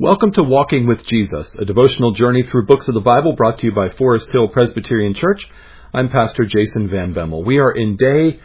Welcome to Walking with Jesus, a devotional journey through books of the Bible brought to you by Forest Hill Presbyterian Church. I'm Pastor Jason Van Bemmel. We are in day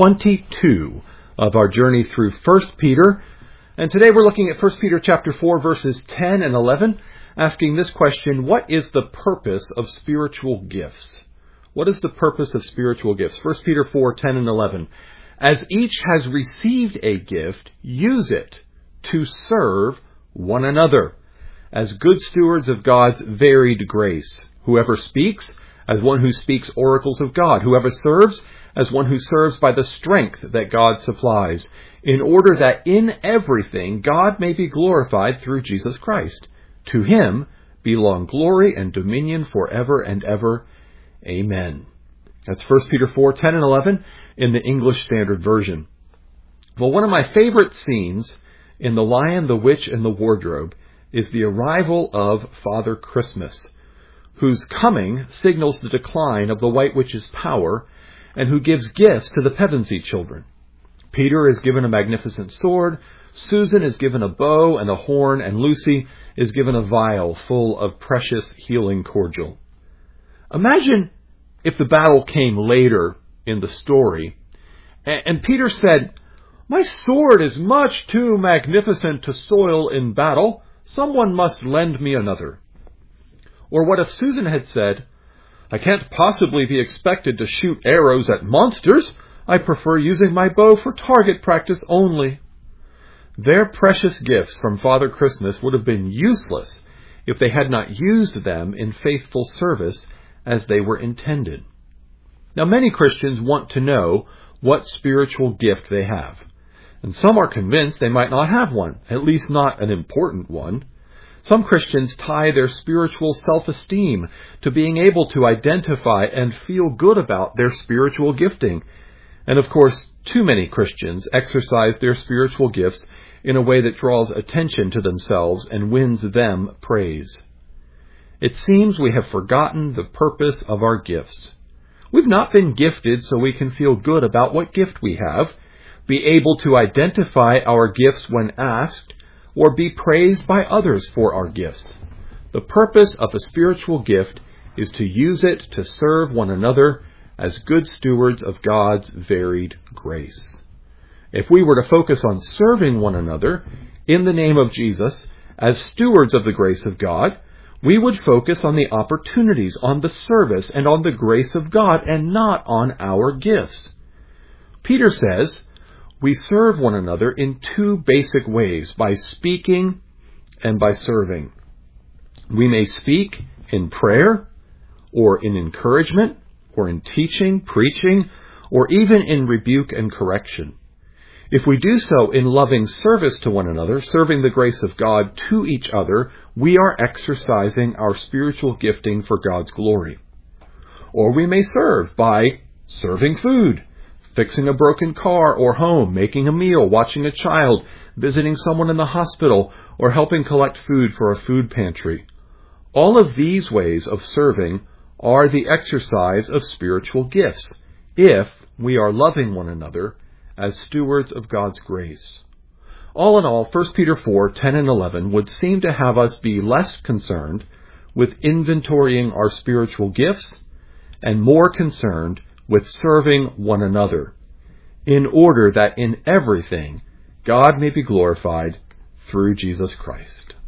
22 of our journey through 1 Peter, and today we're looking at 1 Peter chapter 4, verses 10 and 11, asking this question: what is the purpose of spiritual gifts? What is the purpose of spiritual gifts? 1 Peter 4, 10 and 11. As each has received a gift, use it to serve one another as good stewards of God's varied grace. Whoever speaks, as one who speaks oracles of God. Whoever serves, as one who serves by the strength that God supplies, in order that in everything God may be glorified through Jesus Christ. To him belong glory and dominion forever and ever. Amen. That's 1 Peter 4, 10 and 11 in the English Standard Version. Well, one of my favorite scenes in The Lion, the Witch, and the Wardrobe is the arrival of Father Christmas, whose coming signals the decline of the White Witch's power and who gives gifts to the Pevensey children. Peter is given a magnificent sword, Susan is given a bow and a horn, and Lucy is given a vial full of precious healing cordial. Imagine if the battle came later in the story and Peter said, "My sword is much too magnificent to soil in battle. Someone must lend me another." Or what if Susan had said, "I can't possibly be expected to shoot arrows at monsters. I prefer using my bow for target practice only." Their precious gifts from Father Christmas would have been useless if they had not used them in faithful service as they were intended. Now, many Christians want to know what spiritual gift they have. And some are convinced they might not have one, at least not an important one. Some Christians tie their spiritual self-esteem to being able to identify and feel good about their spiritual gifting. And of course, too many Christians exercise their spiritual gifts in a way that draws attention to themselves and wins them praise. It seems we have forgotten the purpose of our gifts. We've not been gifted so we can feel good about what gift we have, be able to identify our gifts when asked, or be praised by others for our gifts. The purpose of a spiritual gift is to use it to serve one another as good stewards of God's varied grace. If we were to focus on serving one another in the name of Jesus as stewards of the grace of God, we would focus on the opportunities, on the service, and on the grace of God, and not on our gifts. Peter says, we serve one another in two basic ways, by speaking and by serving. We may speak in prayer, or in encouragement, or in teaching, preaching, or even in rebuke and correction. If we do so in loving service to one another, serving the grace of God to each other, we are exercising our spiritual gifting for God's glory. Or we may serve by serving food, fixing a broken car or home, making a meal, watching a child, visiting someone in the hospital, or helping collect food for a food pantry. All of these ways of serving are the exercise of spiritual gifts, if we are loving one another as stewards of God's grace. All in all, 1 Peter 4, 10 and 11 would seem to have us be less concerned with inventorying our spiritual gifts and more concerned with serving one another, in order that in everything God may be glorified through Jesus Christ.